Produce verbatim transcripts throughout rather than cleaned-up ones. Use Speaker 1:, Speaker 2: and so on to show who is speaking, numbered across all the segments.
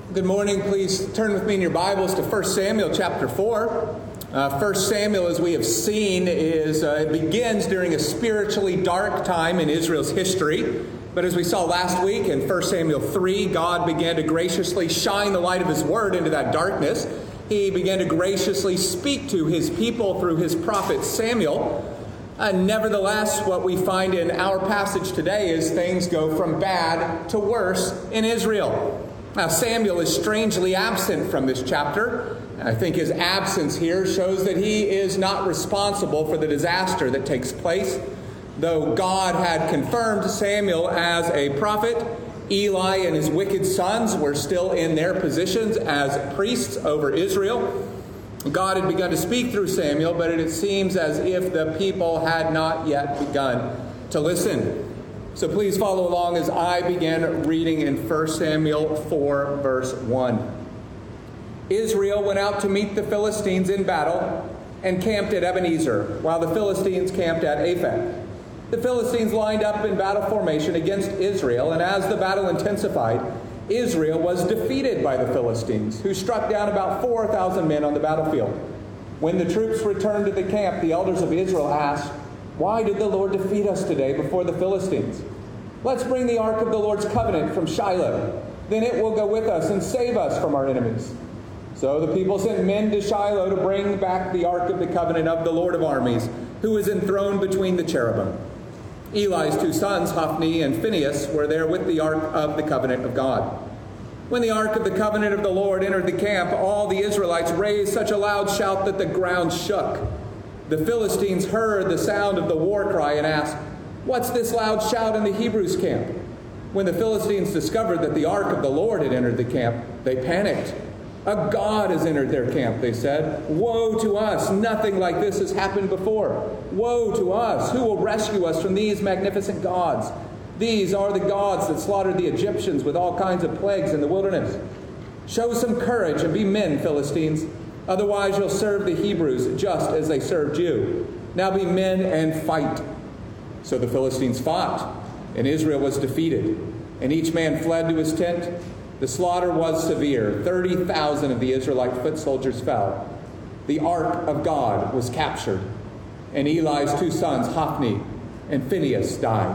Speaker 1: Good morning. Please turn with me in your Bibles to First Samuel chapter four. Uh, First Samuel, as we have seen, is uh, it begins during a spiritually dark time in Israel's history. But as we saw last week in First Samuel three, God began to graciously shine the light of His Word into that darkness. He began to graciously speak to His people through His prophet Samuel. Uh, nevertheless, what we find in our passage today is things go from bad to worse in Israel. Now, Samuel is strangely absent from this chapter. I think his absence here shows that he is not responsible for the disaster that takes place. Though God had confirmed Samuel as a prophet, Eli and his wicked sons were still in their positions as priests over Israel. God had begun to speak through Samuel, but it seems as if the people had not yet begun to listen. So please follow along as I begin reading in First Samuel four, verse one. Israel went out to meet the Philistines in battle and camped at Ebenezer, while the Philistines camped at Aphek. The Philistines lined up in battle formation against Israel, and as the battle intensified, Israel was defeated by the Philistines, who struck down about four thousand men on the battlefield. When the troops returned to the camp, the elders of Israel asked, "Why did the Lord defeat us today before the Philistines? Let's bring the ark of the Lord's covenant from Shiloh. Then it will go with us and save us from our enemies." So the people sent men to Shiloh to bring back the ark of the covenant of the Lord of armies, who is enthroned between the cherubim. Eli's two sons, Hophni and Phinehas, were there with the ark of the covenant of God. When the ark of the covenant of the Lord entered the camp, all the Israelites raised such a loud shout that the ground shook. The Philistines heard the sound of the war cry and asked, "What's this loud shout in the Hebrews' camp?" When the Philistines discovered that the ark of the Lord had entered the camp, they panicked. "A god has entered their camp," they said. "Woe to us! Nothing like this has happened before. Woe to us! Who will rescue us from these magnificent gods? These are the gods that slaughtered the Egyptians with all kinds of plagues in the wilderness. Show some courage and be men, Philistines. Otherwise you'll serve the Hebrews just as they served you. Now be men and fight." So the Philistines fought, and Israel was defeated, and each man fled to his tent. The slaughter was severe. thirty thousand of the Israelite foot soldiers fell. The ark of God was captured, and Eli's two sons, Hophni and Phinehas, died.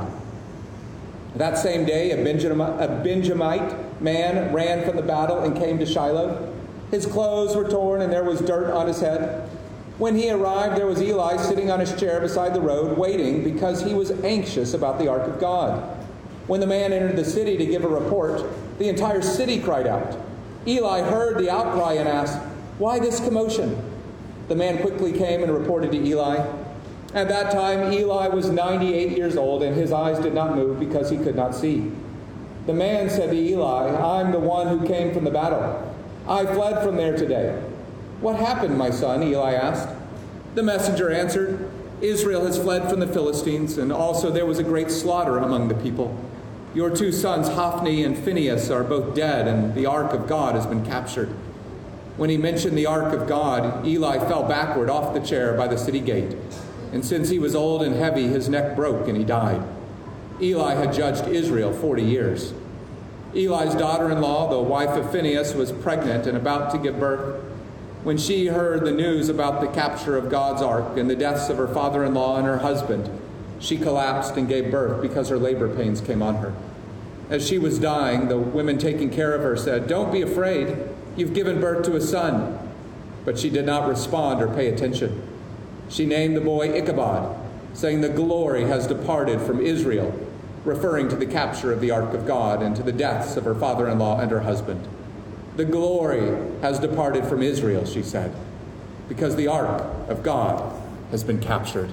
Speaker 1: That same day, a Benjamin- a Benjamite man ran from the battle and came to Shiloh. His clothes were torn, and there was dirt on his head. When he arrived, there was Eli sitting on his chair beside the road, waiting because he was anxious about the ark of God. When the man entered the city to give a report, the entire city cried out. Eli heard the outcry and asked, "Why this commotion?" The man quickly came and reported to Eli. At that time, Eli was ninety-eight years old, and his eyes did not move because he could not see. The man said to Eli, "I'm the one who came from the battle. I fled from there today." "What happened, my son?" Eli asked. The messenger answered, "Israel has fled from the Philistines, and also there was a great slaughter among the people. Your two sons, Hophni and Phinehas, are both dead, and the ark of God has been captured." When he mentioned the ark of God, Eli fell backward off the chair by the city gate. And since he was old and heavy, his neck broke and he died. Eli had judged Israel forty years. Eli's daughter-in-law, the wife of Phinehas, was pregnant and about to give birth. When she heard the news about the capture of God's ark and the deaths of her father-in-law and her husband, she collapsed and gave birth because her labor pains came on her. As she was dying, the women taking care of her said, "Don't be afraid. You've given birth to a son." But she did not respond or pay attention. She named the boy Ichabod, saying, "The glory has departed from Israel," referring to the capture of the ark of God and to the deaths of her father-in-law and her husband. "The glory has departed from Israel," she said, "because the ark of God has been captured."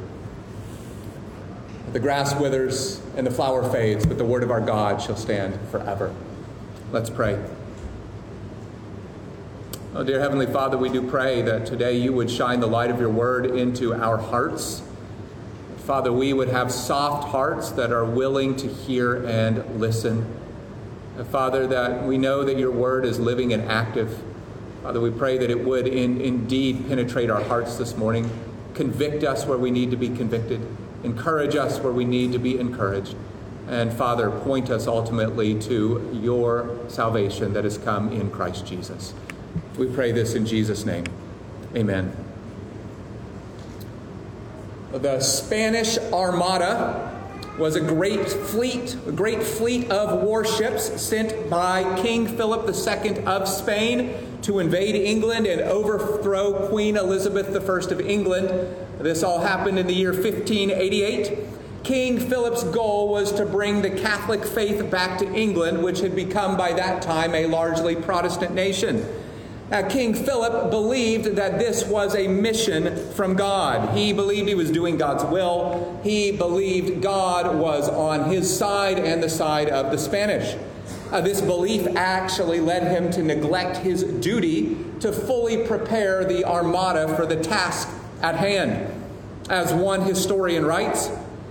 Speaker 1: The grass withers and the flower fades, but the word of our God shall stand forever. Let's pray. Oh, dear Heavenly Father, we do pray that today you would shine the light of your word into our hearts. Father, we would have soft hearts that are willing to hear and listen. And Father, that we know that your word is living and active. Father, we pray that it would in, indeed penetrate our hearts this morning, convict us where we need to be convicted, encourage us where we need to be encouraged. And Father, point us ultimately to your salvation that has come in Christ Jesus. We pray this in Jesus' name. Amen. The Spanish Armada was a great fleet, a great fleet of warships sent by King Philip the Second of Spain to invade England and overthrow Queen Elizabeth the First of England. This all happened in the year fifteen eighty-eight. King Philip's goal was to bring the Catholic faith back to England, which had become by that time a largely Protestant nation. Now, King Philip believed that this was a mission from God. He believed he was doing God's will. He believed God was on his side and the side of the Spanish. Uh, this belief actually led him to neglect his duty to fully prepare the Armada for the task at hand. As one historian writes,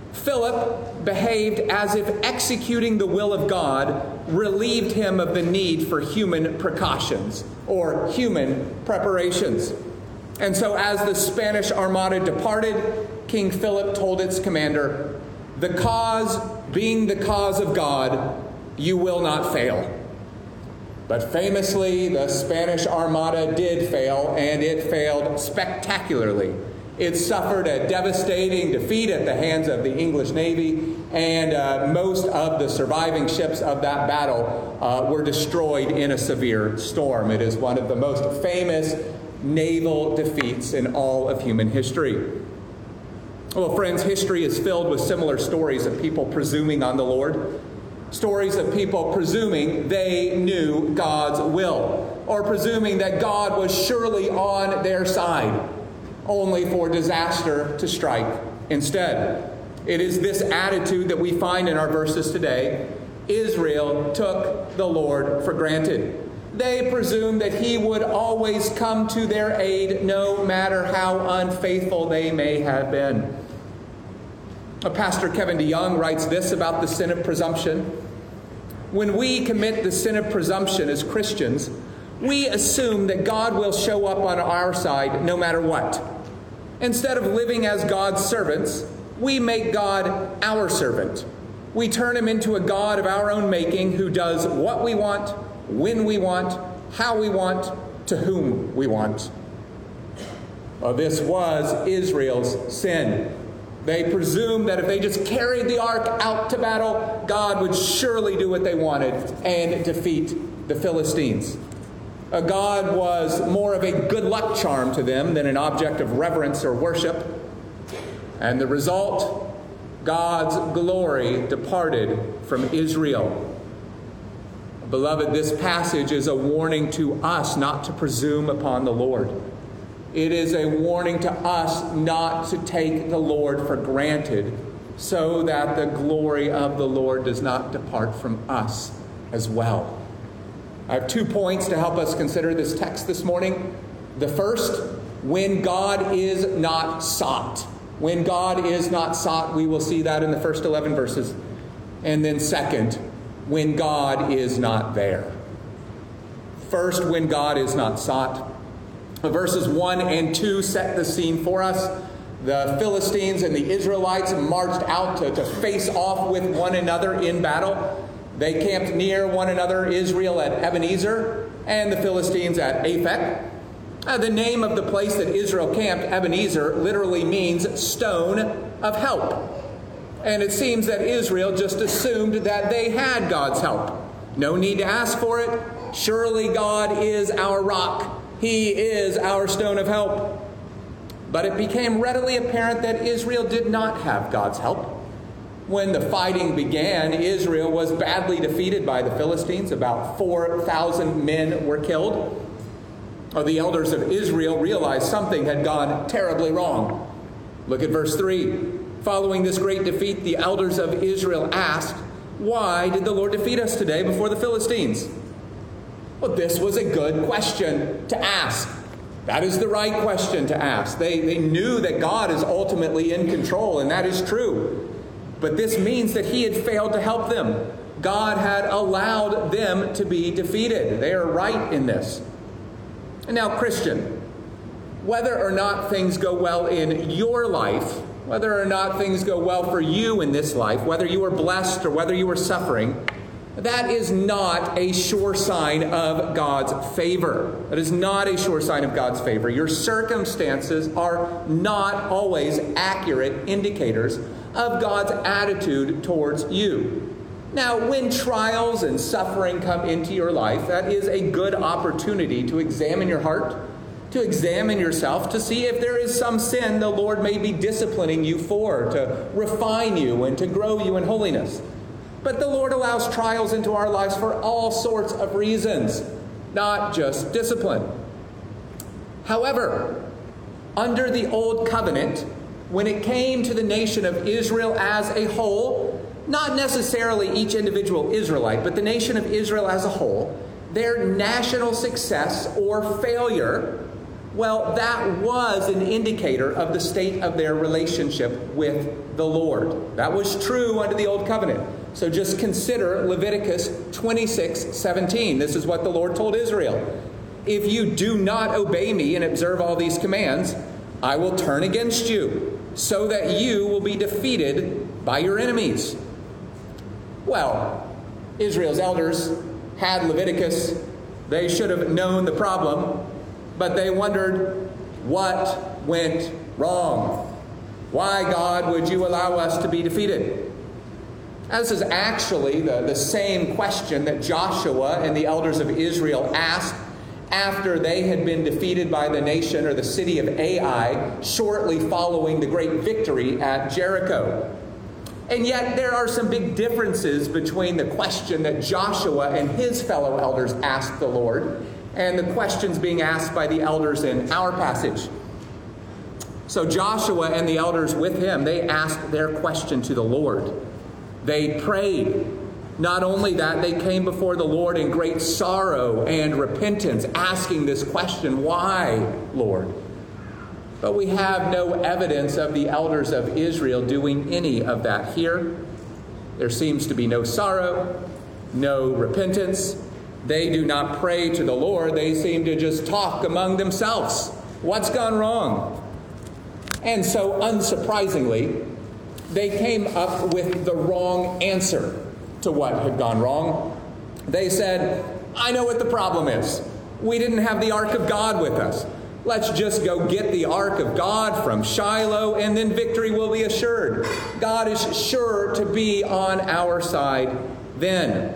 Speaker 1: Philip behaved as if executing the will of God relieved him of the need for human precautions or human preparations. And so as the Spanish Armada departed, King Philip told its commander, "The cause being the cause of God, you will not fail." But famously, the Spanish Armada did fail, and it failed spectacularly. It suffered a devastating defeat at the hands of the English Navy, and uh, most of the surviving ships of that battle uh, were destroyed in a severe storm. It is one of the most famous naval defeats in all of human history. Well, friends, history is filled with similar stories of people presuming on the Lord. Stories of people presuming they knew God's will, or presuming that God was surely on their side, only for disaster to strike instead. It is this attitude that we find in our verses today. Israel took the Lord for granted. They presumed that he would always come to their aid, no matter how unfaithful they may have been. Pastor Kevin DeYoung writes this about the sin of presumption. When we commit the sin of presumption as Christians, we assume that God will show up on our side no matter what. Instead of living as God's servants, we make God our servant. We turn him into a God of our own making who does what we want, when we want, how we want, to whom we want. Well, this was Israel's sin. They presumed that if they just carried the ark out to battle, God would surely do what they wanted and defeat the Philistines. Uh, God was more of a good luck charm to them than an object of reverence or worship. And the result, God's glory departed from Israel. Beloved, this passage is a warning to us not to presume upon the Lord. It is a warning to us not to take the Lord for granted, so that the glory of the Lord does not depart from us as well. I have two points to help us consider this text this morning. The first, when God is not sought. When God is not sought, we will see that in the first eleven verses. And then second, when God is not there. First, when God is not sought. Verses one and two set the scene for us. The Philistines and the Israelites marched out to, to face off with one another in battle. They camped near one another, Israel at Ebenezer and the Philistines at Aphek. Uh, the name of the place that Israel camped, Ebenezer, literally means stone of help. And it seems that Israel just assumed that they had God's help. No need to ask for it. Surely God is our rock. He is our stone of help. But it became readily apparent that Israel did not have God's help. When the fighting began, Israel was badly defeated by the Philistines. About four thousand men were killed. The elders of Israel realized something had gone terribly wrong. Look at verse three. Following this great defeat, the elders of Israel asked, "Why did the Lord defeat us today before the Philistines?" Well, this was a good question to ask. That is the right question to ask. They, they knew that God is ultimately in control, and that is true. But this means that he had failed to help them. God had allowed them to be defeated. They are right in this. And now, Christian, whether or not things go well in your life, whether or not things go well for you in this life, whether you are blessed or whether you are suffering, that is not a sure sign of God's favor. That is not a sure sign of God's favor. Your circumstances are not always accurate indicators of God's attitude towards you. Now, when trials and suffering come into your life, that is a good opportunity to examine your heart, to examine yourself, to see if there is some sin the Lord may be disciplining you for, to refine you and to grow you in holiness. But the Lord allows trials into our lives for all sorts of reasons, not just discipline. However, under the Old Covenant, when it came to the nation of Israel as a whole, not necessarily each individual Israelite, but the nation of Israel as a whole, their national success or failure, well, that was an indicator of the state of their relationship with the Lord. That was true under the Old Covenant. So just consider Leviticus twenty-six seventeen. This is what the Lord told Israel. If you do not obey me and observe all these commands, I will turn against you, so that you will be defeated by your enemies. Well, Israel's elders had Leviticus. They should have known the problem, but they wondered what went wrong. Why, God, would you allow us to be defeated? This is actually the, the same question that Joshua and the elders of Israel asked after they had been defeated by the nation or the city of Ai shortly following the great victory at Jericho. And yet there are some big differences between the question that Joshua and his fellow elders asked the Lord and the questions being asked by the elders in our passage. So Joshua and the elders with him, they asked their question to the Lord. They prayed. Not only that, they came before the Lord in great sorrow and repentance, asking this question, why, Lord? But we have no evidence of the elders of Israel doing any of that here. There seems to be no sorrow, no repentance. They do not pray to the Lord. They seem to just talk among themselves. What's gone wrong? And so, unsurprisingly, they came up with the wrong answer to what had gone wrong. They said, I know what the problem is. We didn't have the Ark of God with us. Let's just go get the Ark of God from Shiloh, and then victory will be assured. God is sure to be on our side then.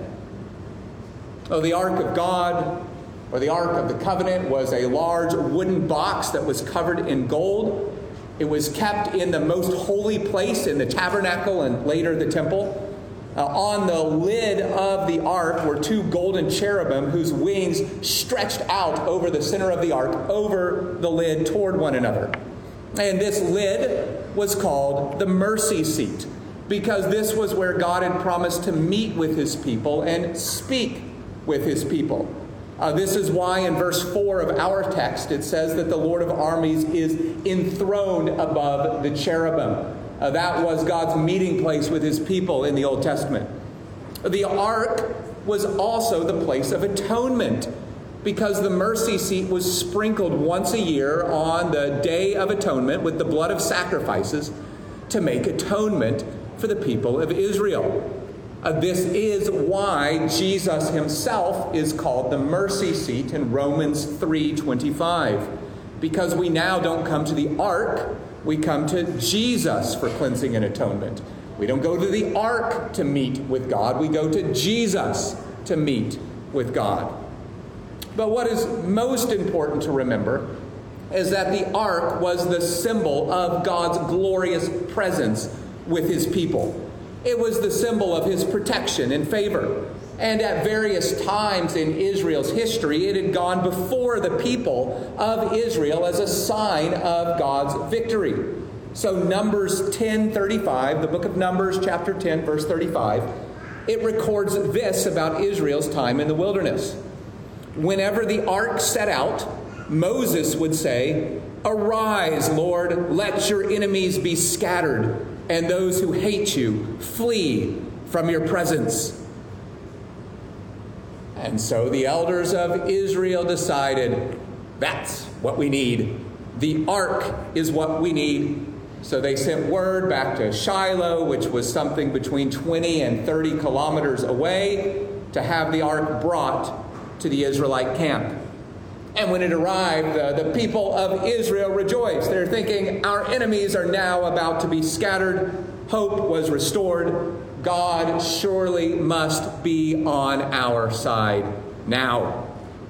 Speaker 1: Oh, the Ark of God, or the Ark of the Covenant, was a large wooden box that was covered in gold. It was kept in the most holy place in the tabernacle and later the temple. Uh, on the lid of the ark were two golden cherubim whose wings stretched out over the center of the ark, over the lid toward one another. And this lid was called the mercy seat, because this was where God had promised to meet with his people and speak with his people. Uh, this is why in verse four of our text it says that the Lord of armies is enthroned above the cherubim. Uh, that was God's meeting place with his people in the Old Testament. The ark was also the place of atonement, because the mercy seat was sprinkled once a year on the Day of Atonement with the blood of sacrifices to make atonement for the people of Israel. Uh, this is why Jesus himself is called the mercy seat in Romans three twenty-five. Because we now don't come to the ark, we come to Jesus for cleansing and atonement. We don't go to the ark to meet with God. We go to Jesus to meet with God. But what is most important to remember is that the ark was the symbol of God's glorious presence with his people. It was the symbol of his protection and favor. And at various times in Israel's history, it had gone before the people of Israel as a sign of God's victory. So Numbers ten thirty-five, the book of Numbers, chapter ten, verse thirty-five, it records this about Israel's time in the wilderness. Whenever the ark set out, Moses would say, "Arise, Lord, let your enemies be scattered, and those who hate you flee from your presence." And so the elders of Israel decided, that's what we need. The ark is what we need. So they sent word back to Shiloh, which was something between twenty and thirty kilometers away, to have the ark brought to the Israelite camp. And when it arrived, uh, the people of Israel rejoiced. They're thinking, our enemies are now about to be scattered. Hope was restored. God surely must be on our side now.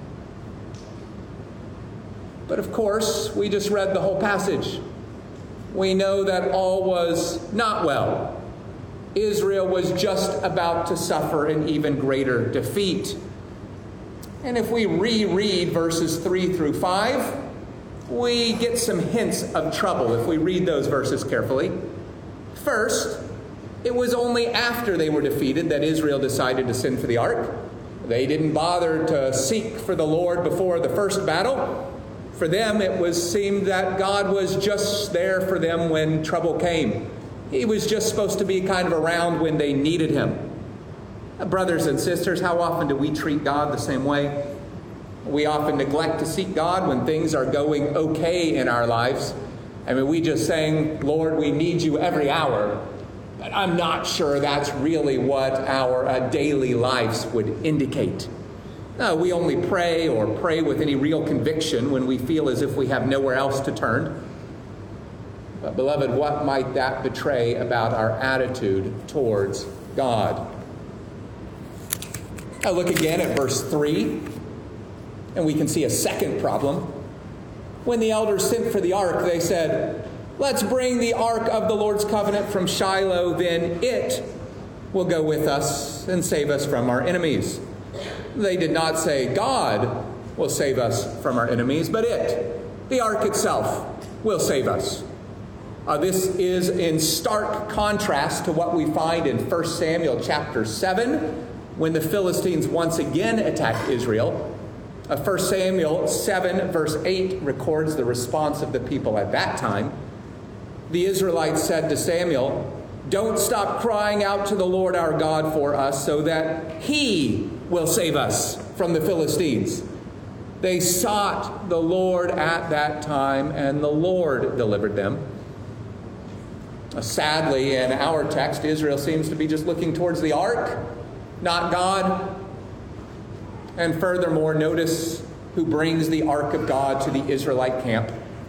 Speaker 1: But of course, we just read the whole passage. We know that all was not well. Israel was just about to suffer an even greater defeat. And if we reread verses three through five, we get some hints of trouble if we read those verses carefully. First, it was only after they were defeated that Israel decided to send for the ark. They didn't bother to seek for the Lord before the first battle. For them, it was seemed that God was just there for them when trouble came. He was just supposed to be kind of around when they needed him. Brothers and sisters, how often do we treat God the same way? We often neglect to seek God when things are going okay in our lives. I mean, we just saying, Lord, we need you every hour. But I'm not sure that's really what our uh, daily lives would indicate. No, we only pray or pray with any real conviction when we feel as if we have nowhere else to turn. But beloved, what might that betray about our attitude towards God? Now look again at verse three, and we can see a second problem. When the elders sent for the ark, they said, let's bring the ark of the Lord's covenant from Shiloh, then it will go with us and save us from our enemies. They did not say God will save us from our enemies, but it, the ark itself, will save us. Uh, this is in stark contrast to what we find in First Samuel chapter seven, when the Philistines once again attacked Israel. Uh, First Samuel seven verse eight records the response of the people at that time. The Israelites said to Samuel, don't stop crying out to the Lord our God for us, so that he will save us from the Philistines. They sought the Lord at that time, and the Lord delivered them. Uh, sadly, in our text, Israel seems to be just looking towards the ark, not God. And furthermore, notice who brings the ark of God to the Israelite camp.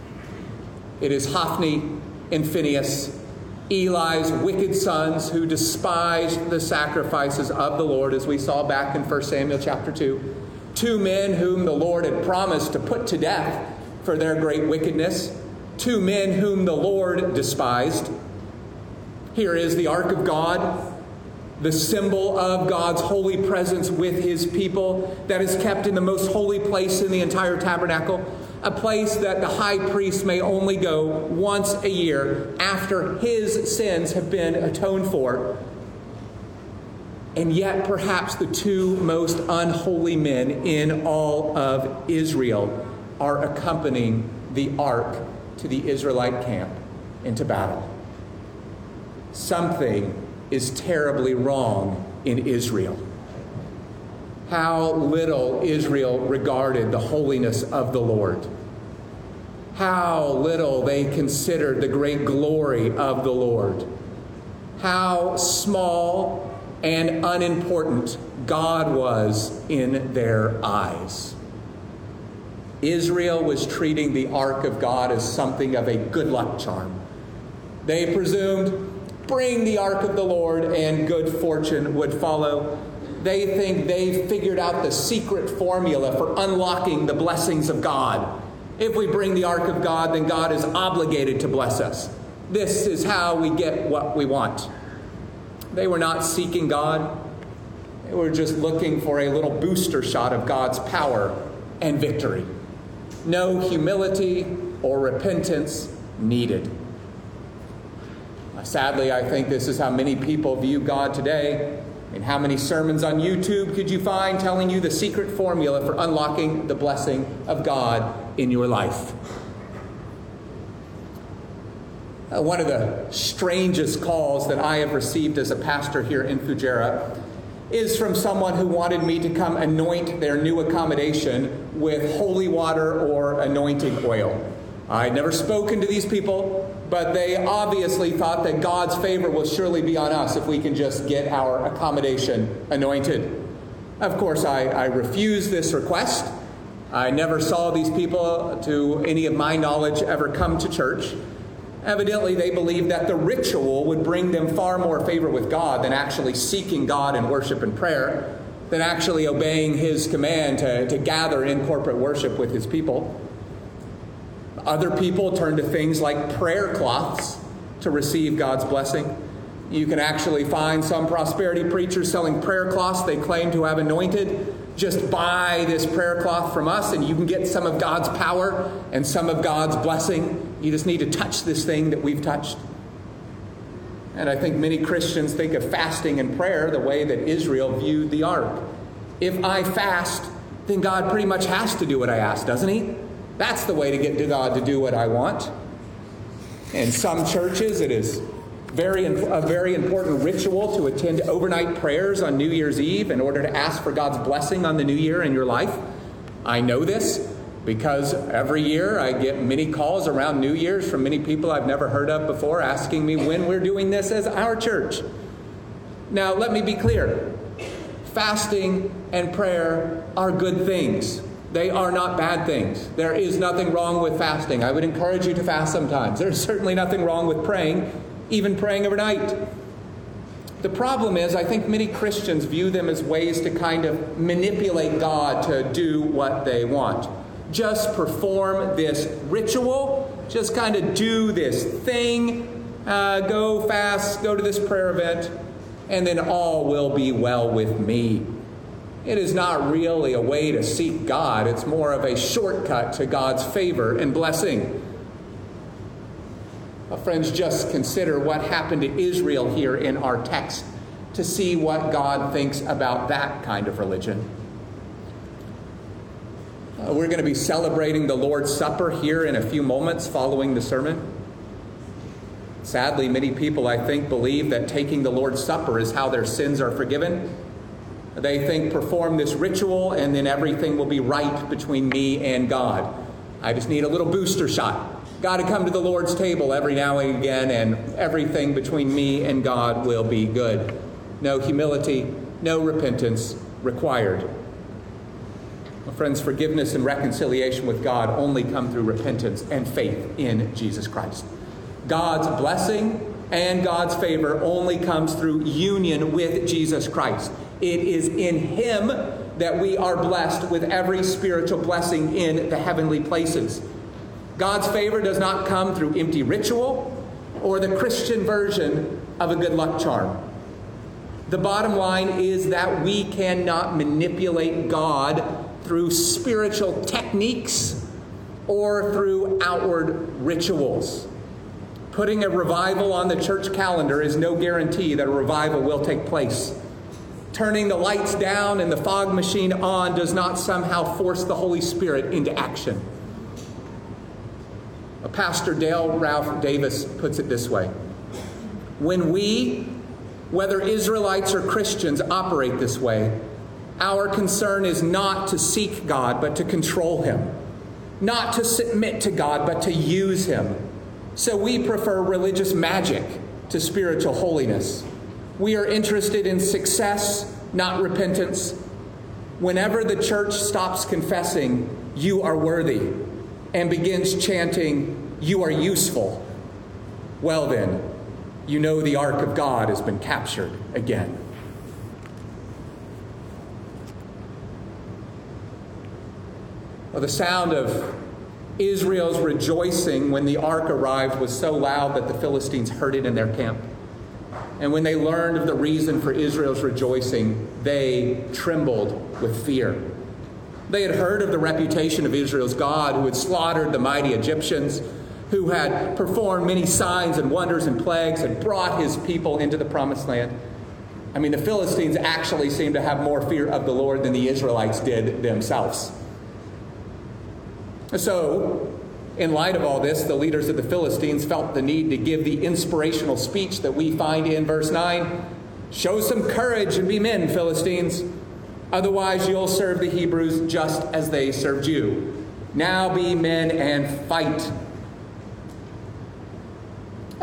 Speaker 1: It is Hophni and Phinehas, Eli's wicked sons, who despised the sacrifices of the Lord, as we saw back in First Samuel chapter two. Two men whom the Lord had promised to put to death for their great wickedness. Two men whom the Lord despised. Here is the ark of God, the symbol of God's holy presence with his people, that is kept in the most holy place in the entire tabernacle, a place that the high priest may only go once a year after his sins have been atoned for. And yet perhaps the two most unholy men in all of Israel are accompanying the ark to the Israelite camp into battle. Something is terribly wrong in Israel. How little Israel regarded the holiness of the Lord. How little they considered the great glory of the Lord. How small and unimportant God was in their eyes. Israel was treating the ark of God as something of a good luck charm. They presumed, bring the ark of the Lord and good fortune would follow. They think they figured out the secret formula for unlocking the blessings of God. If we bring the ark of God, then God is obligated to bless us. This is how we get what we want. They were not seeking God. They were just looking for a little booster shot of God's power and victory. No humility or repentance needed. Sadly, I think this is how many people view God today. And how many sermons on YouTube could you find telling you the secret formula for unlocking the blessing of God in your life? Uh, one of the strangest calls that I have received as a pastor here in Fujairah is from someone who wanted me to come anoint their new accommodation with holy water or anointing oil. I'd never spoken to these people, but they obviously thought that God's favor will surely be on us if we can just get our accommodation anointed. Of course, I, I refused this request. I never saw these people, to any of my knowledge, ever come to church. Evidently, they believed that the ritual would bring them far more favor with God than actually seeking God in worship and prayer, than actually obeying His command to, to gather in corporate worship with His people. Other people turn to things like prayer cloths to receive God's blessing. You can actually find some prosperity preachers selling prayer cloths they claim to have anointed. Just buy this prayer cloth from us and you can get some of God's power and some of God's blessing. You just need to touch this thing that we've touched. And I think many Christians think of fasting and prayer the way that Israel viewed the ark. If I fast, then God pretty much has to do what I ask, doesn't He? That's the way to get to God to do what I want. In some churches, it is very a very important ritual to attend overnight prayers on New Year's Eve in order to ask for God's blessing on the new year in your life. I know this because every year I get many calls around New Year's from many people I've never heard of before asking me when we're doing this as our church. Now, let me be clear. Fasting and prayer are good things. They are not bad things. There is nothing wrong with fasting. I would encourage you to fast sometimes. There's certainly nothing wrong with praying, even praying overnight. The problem is, I think many Christians view them as ways to kind of manipulate God to do what they want. Just perform this ritual. Just kind of do this thing. Uh, go fast, go to this prayer event, and then all will be well with me. It is not really a way to seek God. It's more of a shortcut to God's favor and blessing. Well, friends, just consider what happened to Israel here in our text to see what God thinks about that kind of religion. Uh, we're going to be celebrating the Lord's Supper here in a few moments following the sermon. Sadly, many people, I think, believe that taking the Lord's Supper is how their sins are forgiven. They think perform this ritual and then everything will be right between me and God. I just need a little booster shot. Got to come to the Lord's table every now and again and everything between me and God will be good. No humility, no repentance required. Well, friends, forgiveness and reconciliation with God only come through repentance and faith in Jesus Christ. God's blessing and God's favor only comes through union with Jesus Christ. It is in Him that we are blessed with every spiritual blessing in the heavenly places. God's favor does not come through empty ritual or the Christian version of a good luck charm. The bottom line is that we cannot manipulate God through spiritual techniques or through outward rituals. Putting a revival on the church calendar is no guarantee that a revival will take place. Turning the lights down and the fog machine on does not somehow force the Holy Spirit into action. Pastor Dale Ralph Davis puts it this way. When we, whether Israelites or Christians, operate this way, our concern is not to seek God, but to control Him. Not to submit to God, but to use Him. So we prefer religious magic to spiritual holiness. We are interested in success, not repentance. Whenever the church stops confessing, "You are worthy," and begins chanting, "You are useful," well then, you know the ark of God has been captured again. Well, the sound of Israel's rejoicing when the ark arrived was so loud that the Philistines heard it in their camp. And when they learned of the reason for Israel's rejoicing, they trembled with fear. They had heard of the reputation of Israel's God, who had slaughtered the mighty Egyptians, who had performed many signs and wonders and plagues and brought His people into the promised land. I mean, the Philistines actually seemed to have more fear of the Lord than the Israelites did themselves. So, in light of all this, the leaders of the Philistines felt the need to give the inspirational speech that we find in verse nine. "Show some courage and be men, Philistines. Otherwise you'll serve the Hebrews just as they served you. Now be men and fight."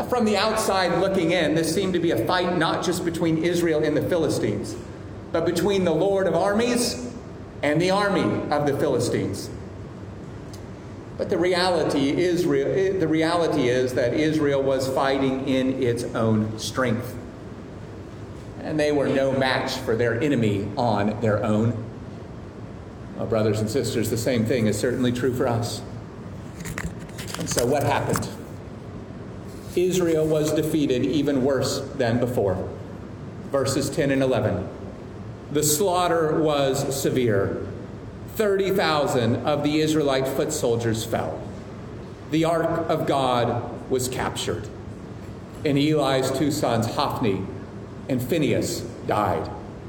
Speaker 1: From the outside looking in, this seemed to be a fight not just between Israel and the Philistines, but between the Lord of armies and the army of the Philistines. But the reality, Israel, the reality is that Israel was fighting in its own strength. And they were no match for their enemy on their own. Well, brothers and sisters, the same thing is certainly true for us. And so what happened? Israel was defeated even worse than before. Verses ten and eleven. The slaughter was severe. thirty thousand of the Israelite foot soldiers fell. The ark of God was captured. And Eli's two sons, Hophni and Phinehas, died.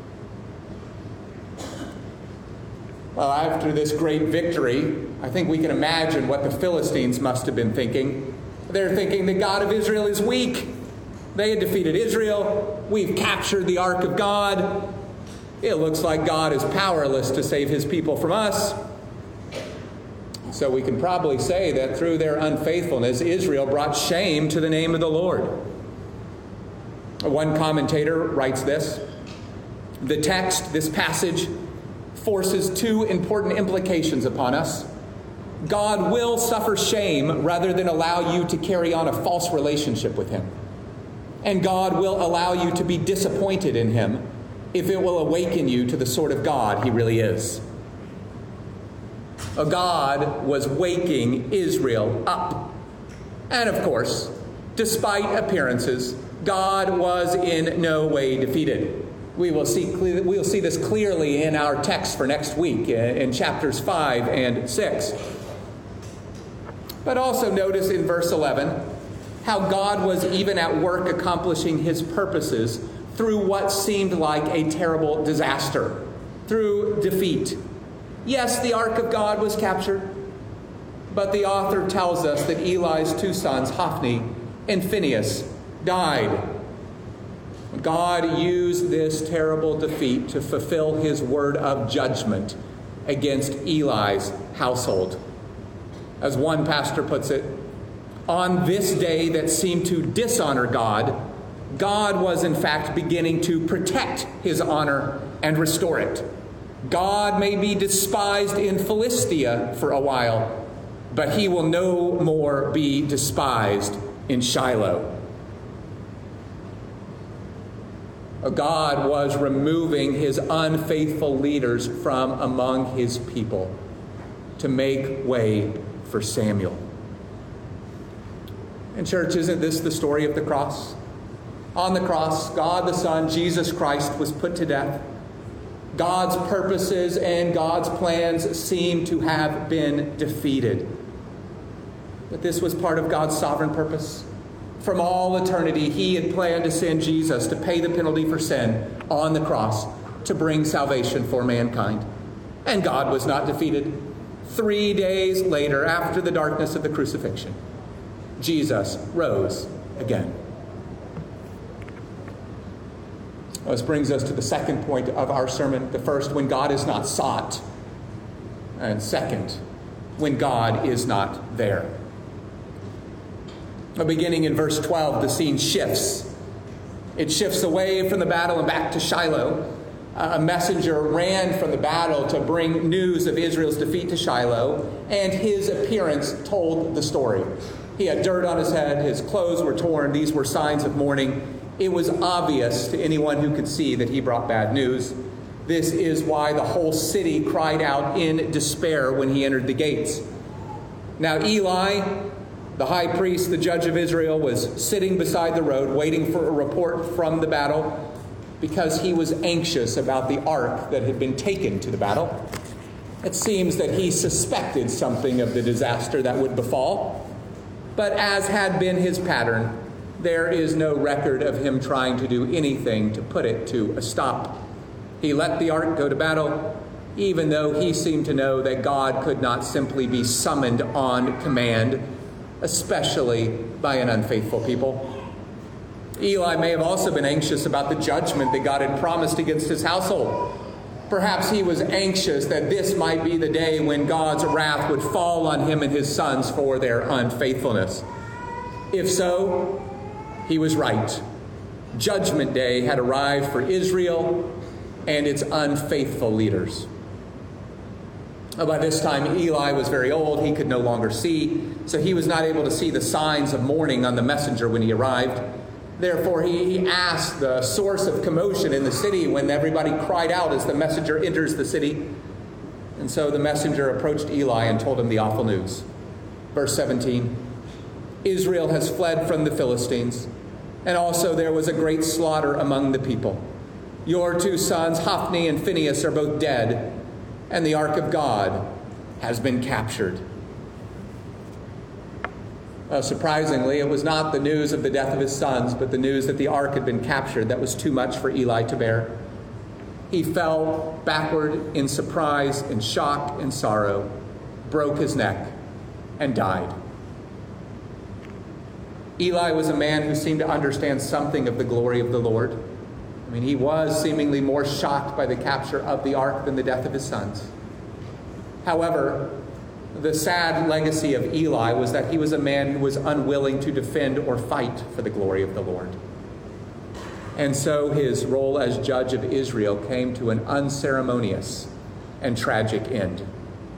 Speaker 1: Well, after this great victory, I think we can imagine what the Philistines must have been thinking. They're thinking the God of Israel is weak. They had defeated Israel. We've captured the ark of God. It looks like God is powerless to save his people from us. So we can probably say that through their unfaithfulness, Israel brought shame to the name of the Lord. One commentator writes this: the text, this passage, forces two important implications upon us. God will suffer shame rather than allow you to carry on a false relationship with him. And God will allow you to be disappointed in him if it will awaken you to the sort of God he really is. God was waking Israel up. And of course, despite appearances, God was in no way defeated. We will see, we will see this clearly in our text for next week in chapters five and six. But also notice in verse eleven how God was even at work accomplishing his purposes through what seemed like a terrible disaster, through defeat. Yes, the ark of God was captured, but the author tells us that Eli's two sons, Hophni and Phinehas, died. God used this terrible defeat to fulfill his word of judgment against Eli's household. As one pastor puts it, on this day that seemed to dishonor God, God was in fact beginning to protect his honor and restore it. God may be despised in Philistia for a while, but he will no more be despised in Shiloh. God was removing his unfaithful leaders from among his people to make way for Samuel. And church, isn't this the story of the cross? On the cross, God the Son, Jesus Christ, was put to death. God's purposes and God's plans seem to have been defeated. But this was part of God's sovereign purpose. From all eternity, he had planned to send Jesus to pay the penalty for sin on the cross to bring salvation for mankind. And God was not defeated. Three days later, after the darkness of the crucifixion, Jesus rose again. Well, this brings us to the second point of our sermon. The first, when God is not sought. And second, when God is not there. Beginning in verse twelve, the scene shifts. It shifts away from the battle and back to Shiloh. A messenger ran from the battle to bring news of Israel's defeat to Shiloh, and his appearance told the story. He had dirt on his head, his clothes were torn, these were signs of mourning. It was obvious to anyone who could see that he brought bad news. This is why the whole city cried out in despair when he entered the gates. Now Eli, the high priest, the judge of Israel, was sitting beside the road waiting for a report from the battle because he was anxious about the ark that had been taken to the battle. It seems that he suspected something of the disaster that would befall, but as had been his pattern, there is no record of him trying to do anything to put it to a stop. He let the ark go to battle, even though he seemed to know that God could not simply be summoned on command, especially by an unfaithful people. Eli may have also been anxious about the judgment that God had promised against his household. Perhaps he was anxious that this might be the day when God's wrath would fall on him and his sons for their unfaithfulness. If so, He was right. Judgment Day had arrived for Israel and its unfaithful leaders. By this time, Eli was very old. He could no longer see, so he was not able to see the signs of mourning on the messenger when he arrived. Therefore, he, he asked the source of commotion in the city when everybody cried out as the messenger enters the city. And so the messenger approached Eli and told him the awful news. Verse seventeen, Israel has fled from the Philistines, and also there was a great slaughter among the people. Your two sons, Hophni and Phinehas, are both dead, and the ark of God has been captured. Uh, surprisingly, it was not the news of the death of his sons, but the news that the ark had been captured that was too much for Eli to bear. He fell backward in surprise and shock and sorrow, broke his neck, and died. Eli was a man who seemed to understand something of the glory of the Lord. I mean, he was seemingly more shocked by the capture of the ark than the death of his sons. However, the sad legacy of Eli was that he was a man who was unwilling to defend or fight for the glory of the Lord. And so his role as judge of Israel came to an unceremonious and tragic end.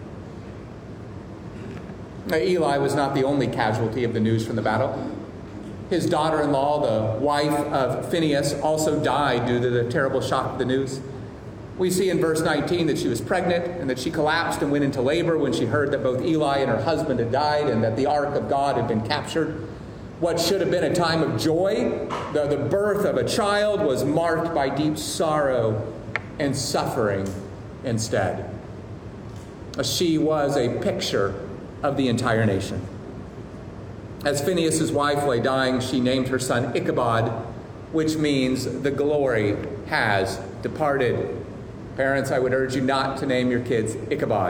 Speaker 1: Now, Eli was not the only casualty of the news from the battle. His daughter-in-law, the wife of Phinehas, also died due to the terrible shock of the news. We see in verse nineteen that she was pregnant and that she collapsed and went into labor when she heard that both Eli and her husband had died and that the ark of God had been captured. What should have been a time of joy, the, the birth of a child, was marked by deep sorrow and suffering instead. She was a picture of the entire nation. As Phinehas' wife lay dying, she named her son Ichabod, which means the glory has departed. Parents, I would urge you not to name your kids Ichabod.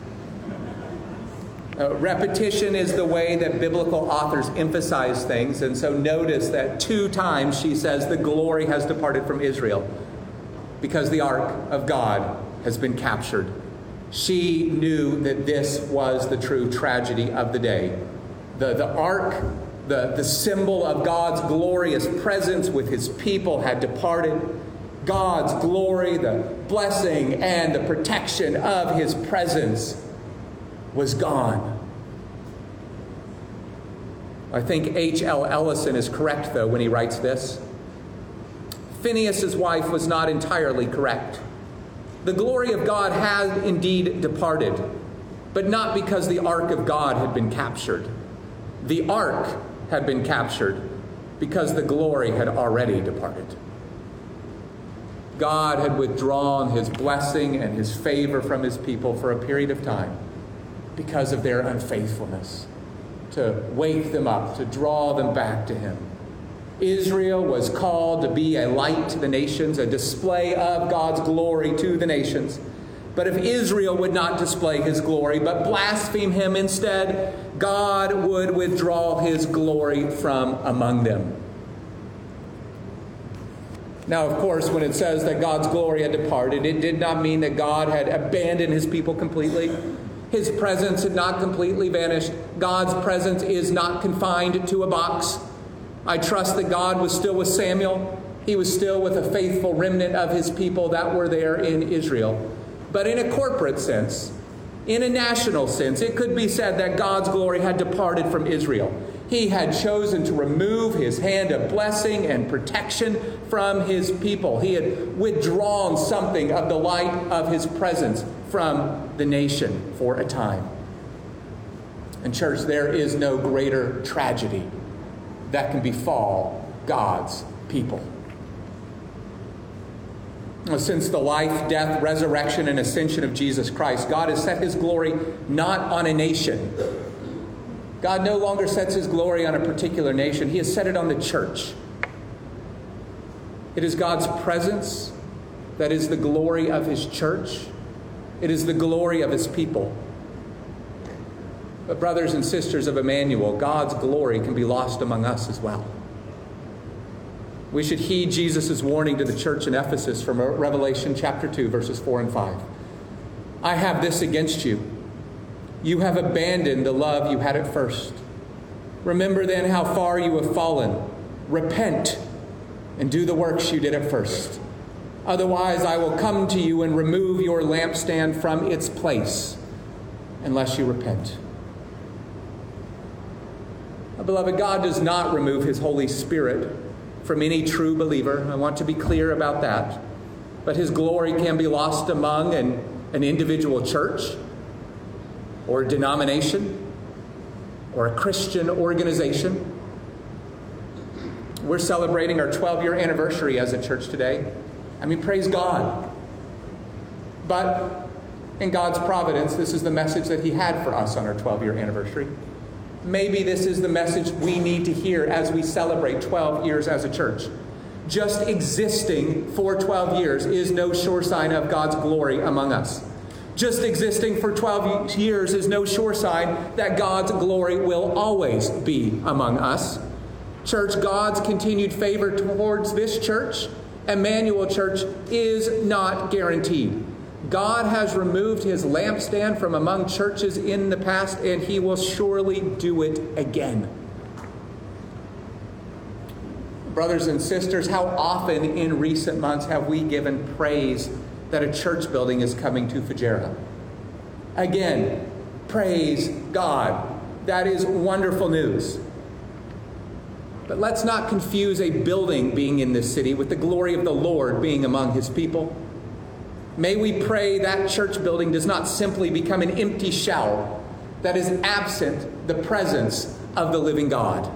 Speaker 1: Uh, repetition is the way that biblical authors emphasize things, and so notice that two times she says the glory has departed from Israel because the ark of God has been captured. She knew that this was the true tragedy of the day. The, the ark, the, the symbol of God's glorious presence with his people, had departed. God's glory, the blessing and the protection of his presence was gone. I think H L Ellison is correct, though, when he writes this. Phinehas' wife was not entirely correct. The glory of God had indeed departed, but not because the ark of God had been captured. The ark had been captured because the glory had already departed. God had withdrawn his blessing and his favor from his people for a period of time because of their unfaithfulness, to wake them up, to draw them back to him. Israel was called to be a light to the nations, a display of God's glory to the nations. But if Israel would not display his glory, but blaspheme him instead, God would withdraw his glory from among them. Now, of course, when it says that God's glory had departed, it did not mean that God had abandoned his people completely. His presence had not completely vanished. God's presence is not confined to a box. I trust that God was still with Samuel. He was still with a faithful remnant of his people that were there in Israel. But in a corporate sense, in a national sense, it could be said that God's glory had departed from Israel. He had chosen to remove his hand of blessing and protection from his people. He had withdrawn something of the light of his presence from the nation for a time. And church, there is no greater tragedy that can befall God's people. Since the life, death, resurrection, and ascension of Jesus Christ, God has set his glory not on a nation. God no longer sets his glory on a particular nation. He has set it on the church. It is God's presence that is the glory of his church. It is the glory of his people. But brothers and sisters of Emmanuel, God's glory can be lost among us as well. We should heed Jesus' warning to the church in Ephesus from Revelation chapter two, verses four and five. I have this against you. You have abandoned the love you had at first. Remember then how far you have fallen. repent and do the works you did at first. Otherwise, I will come to you and remove your lampstand from its place unless you repent. Beloved, God does not remove his Holy Spirit from any true believer. I want to be clear about that. But his glory can be lost among an, an individual church or a denomination or a Christian organization. We're celebrating our twelve-year anniversary as a church today. I mean, praise God. But in God's providence, this is the message that he had for us on our twelve-year anniversary. Maybe this is the message we need to hear as we celebrate twelve years as a church. Just existing for twelve years is no sure sign of God's glory among us. Just existing for twelve years is no sure sign that God's glory will always be among us. Church, God's continued favor towards this church, Emmanuel Church, is not guaranteed. God has removed his lampstand from among churches in the past, and he will surely do it again. Brothers and sisters, how often in recent months have we given praise that a church building is coming to Fujairah? Again, praise God. That is wonderful news. But let's not confuse a building being in this city with the glory of the Lord being among his people. May we pray that church building does not simply become an empty shell that is absent the presence of the living God.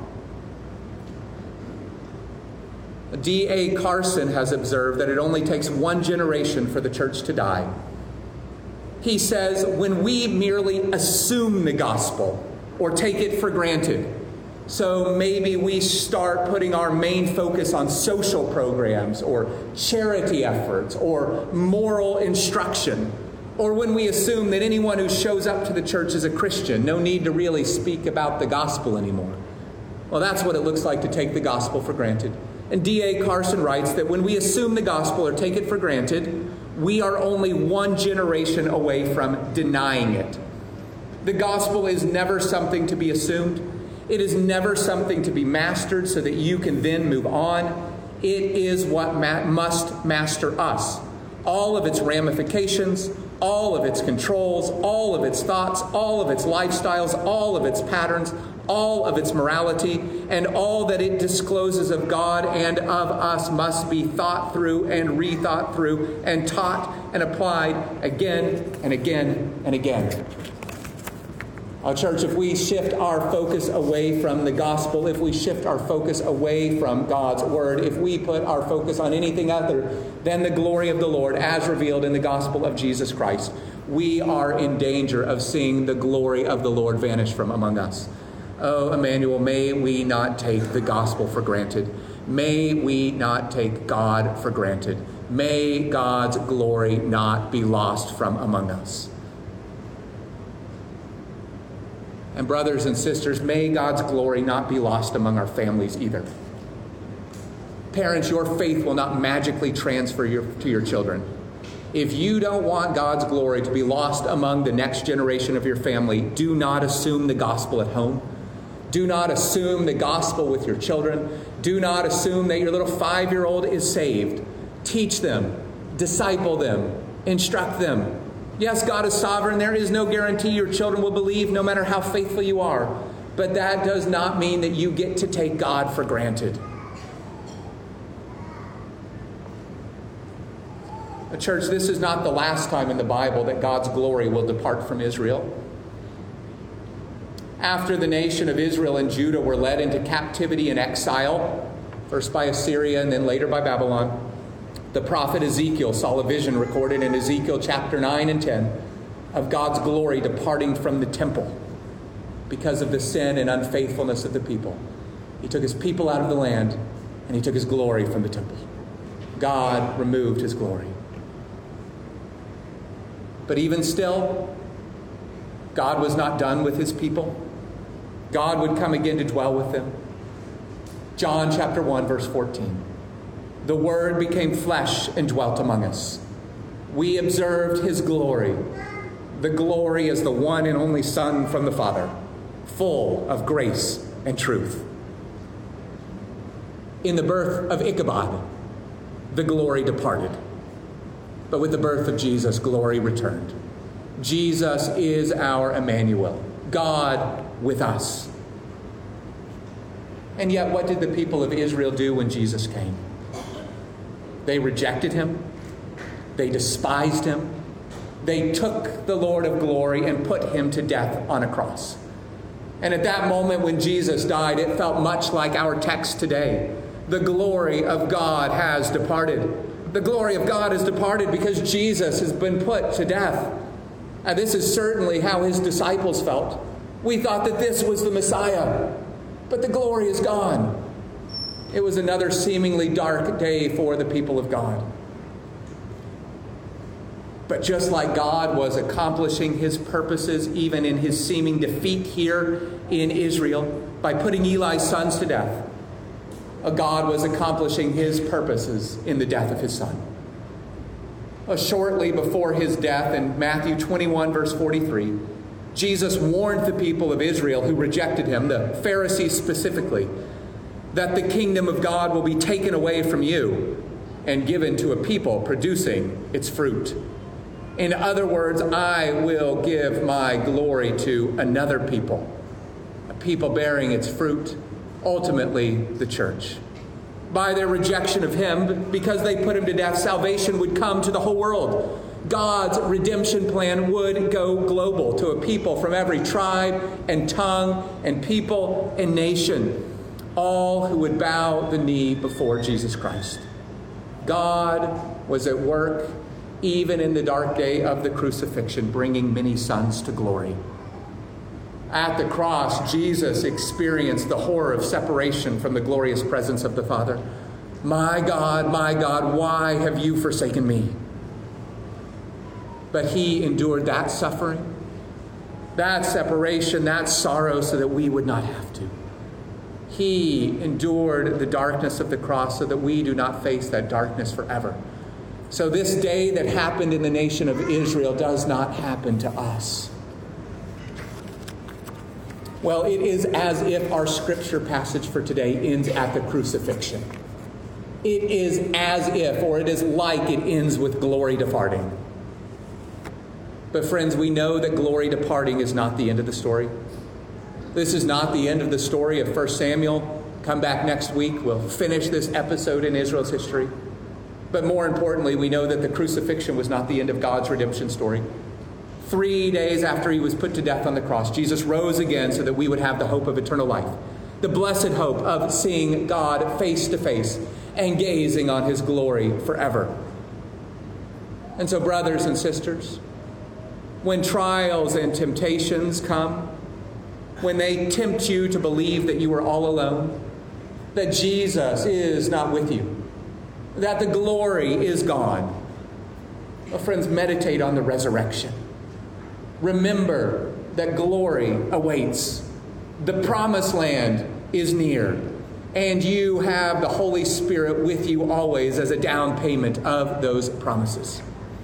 Speaker 1: D A Carson has observed that it only takes one generation for the church to die. He says, when we merely assume the gospel or take it for granted, so maybe we start putting our main focus on social programs or charity efforts or moral instruction, or when we assume that anyone who shows up to the church is a Christian, no need to really speak about the gospel anymore. Well, that's what it looks like to take the gospel for granted. And D A Carson writes that when we assume the gospel or take it for granted, we are only one generation away from denying it. The gospel is never something to be assumed. It is never something to be mastered so that you can then move on. It is what ma- must master us. All of its ramifications, all of its controls, all of its thoughts, all of its lifestyles, all of its patterns, all of its morality, and all that it discloses of God and of us must be thought through and rethought through and taught and applied again and again and again. Uh, church, if we shift our focus away from the gospel, if we shift our focus away from God's word, if we put our focus on anything other than the glory of the Lord as revealed in the gospel of Jesus Christ, we are in danger of seeing the glory of the Lord vanish from among us. Oh, Emmanuel, may we not take the gospel for granted. May we not take God for granted. May God's glory not be lost from among us. And brothers and sisters, may God's glory not be lost among our families either. Parents, your faith will not magically transfer your, to your children. If you don't want God's glory to be lost among the next generation of your family, do not assume the gospel at home. Do not assume the gospel with your children. Do not assume that your little five-year-old is saved. Teach them, disciple them, instruct them. Yes, God is sovereign. There is no guarantee your children will believe no matter how faithful you are. But that does not mean that you get to take God for granted. Church, this is not the last time in the Bible that God's glory will depart from Israel. After the nation of Israel and Judah were led into captivity and exile, first by Assyria and then later by Babylon, the prophet Ezekiel saw a vision recorded in Ezekiel chapter nine and ten of God's glory departing from the temple because of the sin and unfaithfulness of the people. He took his people out of the land and he took his glory from the temple. God removed his glory. But even still, God was not done with his people. God would come again to dwell with them. John chapter one, verse fourteen. The Word became flesh and dwelt among us. We observed his glory. The glory as the one and only Son from the Father, full of grace and truth. In the birth of Ichabod, the glory departed. But with the birth of Jesus, glory returned. Jesus is our Emmanuel, God with us. And yet, what did the people of Israel do when Jesus came? They rejected him. They despised him. They took the Lord of glory and put him to death on a cross. And at that moment when Jesus died, it felt much like our text today. The glory of God has departed. The glory of God has departed because Jesus has been put to death. And this is certainly how his disciples felt. We thought that this was the Messiah, but the glory is gone. It was another seemingly dark day for the people of God. But just like God was accomplishing his purposes even in his seeming defeat here in Israel by putting Eli's sons to death, God was accomplishing his purposes in the death of his son. Shortly before his death, in Matthew twenty-one, verse forty-three, Jesus warned the people of Israel who rejected him, the Pharisees specifically, that the kingdom of God will be taken away from you and given to a people producing its fruit. In other words, I will give my glory to another people, a people bearing its fruit, ultimately the church. By their rejection of him, because they put him to death, salvation would come to the whole world. God's redemption plan would go global to a people from every tribe and tongue and people and nation, all who would bow the knee before Jesus Christ. God was at work even in the dark day of the crucifixion, bringing many sons to glory. At the cross, Jesus experienced the horror of separation from the glorious presence of the Father. My God, my God, why have you forsaken me? But he endured that suffering, that separation, that sorrow so that we would not have to. He endured the darkness of the cross so that we do not face that darkness forever. So this day that happened in the nation of Israel does not happen to us. Well, it is as if our scripture passage for today ends at the crucifixion. It is as if, or it is like it ends with glory departing. But friends, we know that glory departing is not the end of the story. This is not the end of the story of First Samuel. Come back next week. We'll finish this episode in Israel's history. But more importantly, we know that the crucifixion was not the end of God's redemption story. Three days after he was put to death on the cross, Jesus rose again so that we would have the hope of eternal life. The blessed hope of seeing God face to face and gazing on his glory forever. And so, brothers and sisters, when trials and temptations come, when they tempt you to believe that you are all alone, that Jesus is not with you, that the glory is gone, well, friends, meditate on the resurrection. Remember that glory awaits. The promised land is near, and you have the Holy Spirit with you always as a down payment of those promises.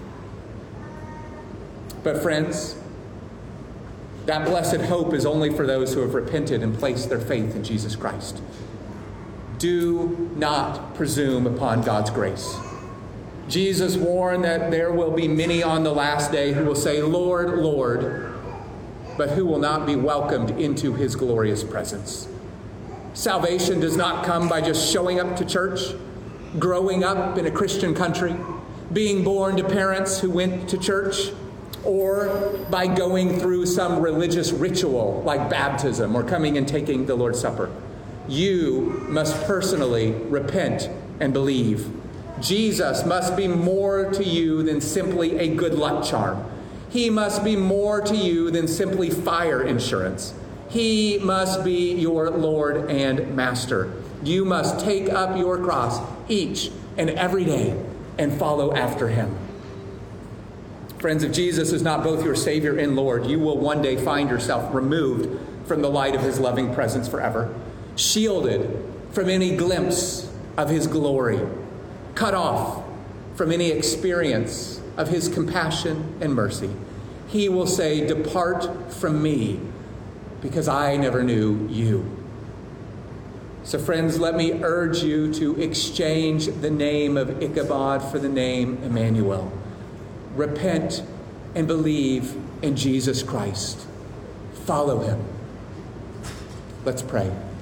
Speaker 1: But friends, that blessed hope is only for those who have repented and placed their faith in Jesus Christ. Do not presume upon God's grace. Jesus warned that there will be many on the last day who will say, Lord, Lord, but who will not be welcomed into his glorious presence. Salvation does not come by just showing up to church, growing up in a Christian country, being born to parents who went to church, or by going through some religious ritual like baptism or coming and taking the Lord's Supper. You must personally repent and believe. Jesus must be more to you than simply a good luck charm. He must be more to you than simply fire insurance. He must be your Lord and Master. You must take up your cross each and every day and follow after him. Friends, if Jesus is not both your Savior and Lord, you will one day find yourself removed from the light of his loving presence forever, shielded from any glimpse of his glory, cut off from any experience of his compassion and mercy. He will say, depart from me, because I never knew you. So friends, let me urge you to exchange the name of Ichabod for the name Emmanuel. Repent and believe in Jesus Christ. Follow him. Let's pray.